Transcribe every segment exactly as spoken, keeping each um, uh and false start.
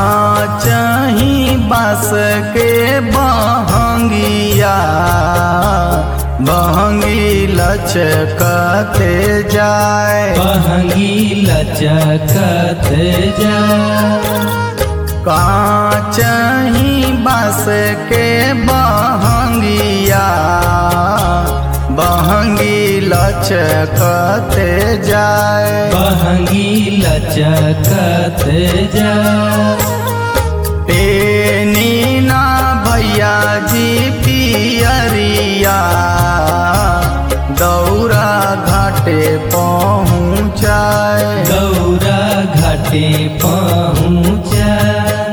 काचही बास के बहंगिया बहंगी लचकते जाए बहंगी लचकते जाए। काचही बास के बहंगिया बहंगी लचकते जाए बहंगी लचकते जाए। पेनी ना भैया जी पियरिया दौरा घाटे पहुँचाए दौरा घाटे पहुँचाए।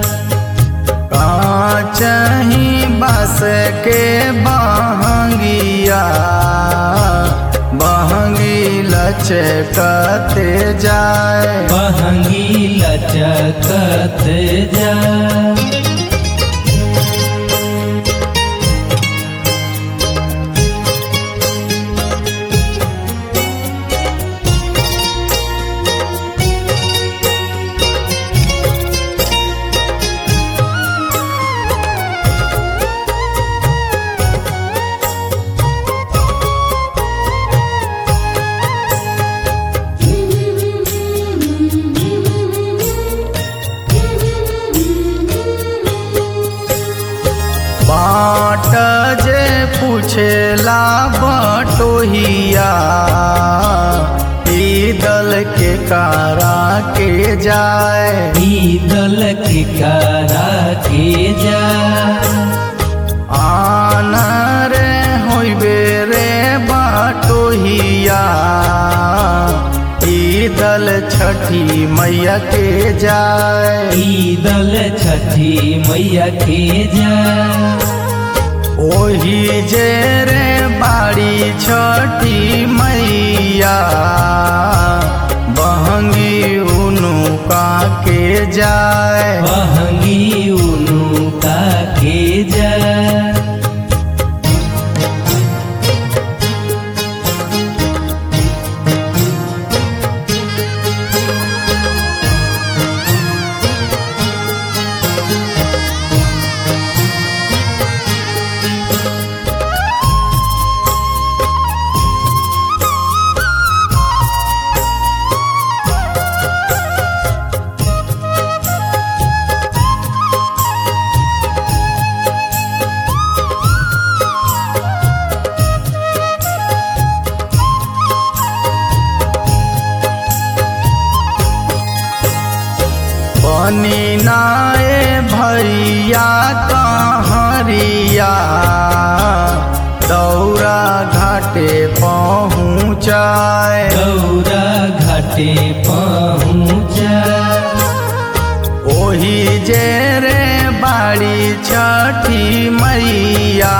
काचही बास के बहंगिया बहंगी लचकते जाए बहंगी लचकते जाए। बाट जे पूछेला बटोहिया ई दल के कारा के जाए ई दल के कारा के जाए। आन रे होइबे रे बटोहिया ई दल छठी मैया के जाए ई दल छठी मैया के जाए। ओही जे रे बाड़ी छठी मैया बहंगी उनुका के जाए बहंगी उनुका के जाए। बनी नाए भैया कहरिया दौरा घाटे पहुँचाए दौरा घाटे पहुँचाए। ओही जे रे बाड़ी छठी मैया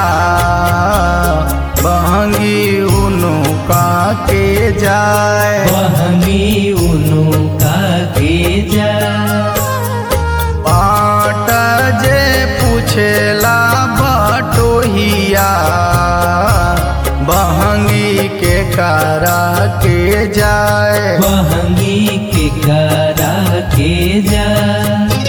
बहंगी उनुका के जाए बहंगी उनुका के जाए। बाट जे पूछेला बटोहिया बहंगी के कारा के जाए बहंगी के कारा के जाए।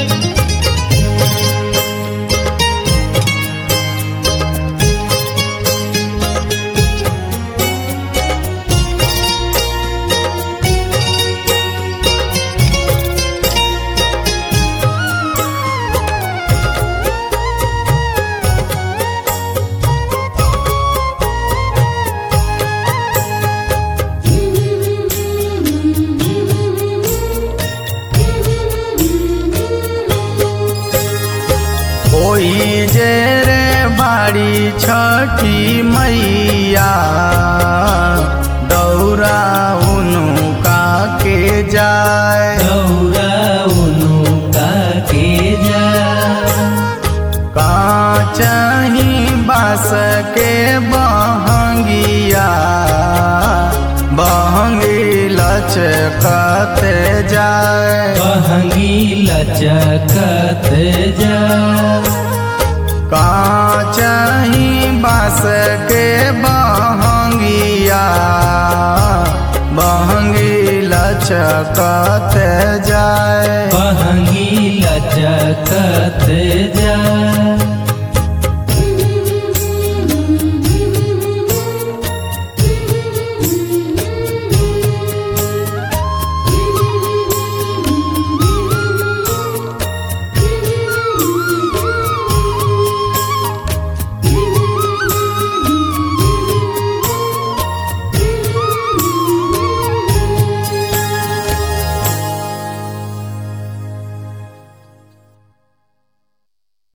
ओही जे रे बाड़ी छठी मैया दौरा उनुका के जाए दौरा उनुका के जाए। काचही बास के बहंगिया बहंगी लचकते जाए बहंगी लचकते जाए। काचही बास के बहंगिया बहंगी लचकते जाए बहंगी लचकते लचकत जा।